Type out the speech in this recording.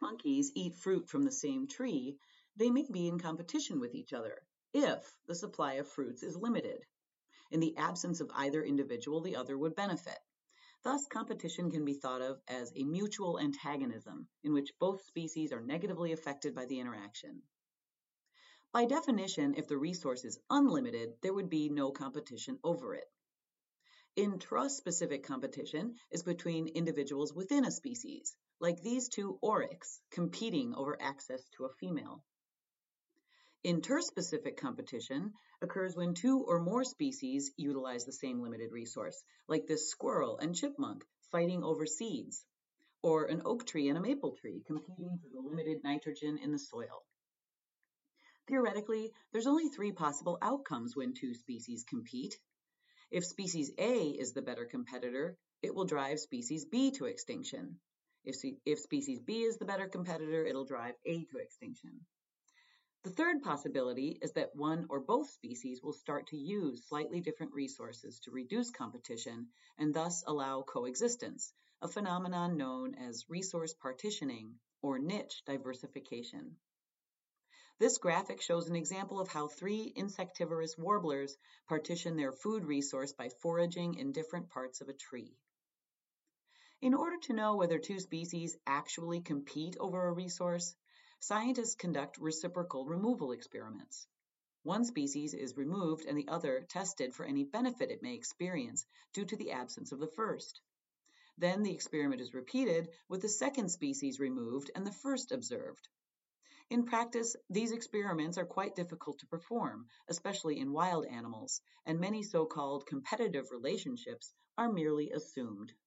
monkeys eat fruit from the same tree, they may be in competition with each other if the supply of fruits is limited. In the absence of either individual, the other would benefit. Thus, competition can be thought of as a mutual antagonism in which both species are negatively affected by the interaction. By definition, if the resource is unlimited, there would be no competition over it. Intraspecific competition is between individuals within a species, like these two oryx competing over access to a female. Interspecific competition occurs when two or more species utilize the same limited resource, like this squirrel and chipmunk fighting over seeds, or an oak tree and a maple tree competing for the limited nitrogen in the soil. Theoretically, there's only three possible outcomes when two species compete. If species A is the better competitor, it will drive species B to extinction. If species B is the better competitor, it'll drive A to extinction. The third possibility is that one or both species will start to use slightly different resources to reduce competition and thus allow coexistence, a phenomenon known as resource partitioning or niche diversification. This graphic shows an example of how three insectivorous warblers partition their food resource by foraging in different parts of a tree. In order to know whether two species actually compete over a resource, scientists conduct reciprocal removal experiments. One species is removed and the other tested for any benefit it may experience due to the absence of the first. Then the experiment is repeated with the second species removed and the first observed. In practice, these experiments are quite difficult to perform, especially in wild animals, and many so-called competitive relationships are merely assumed.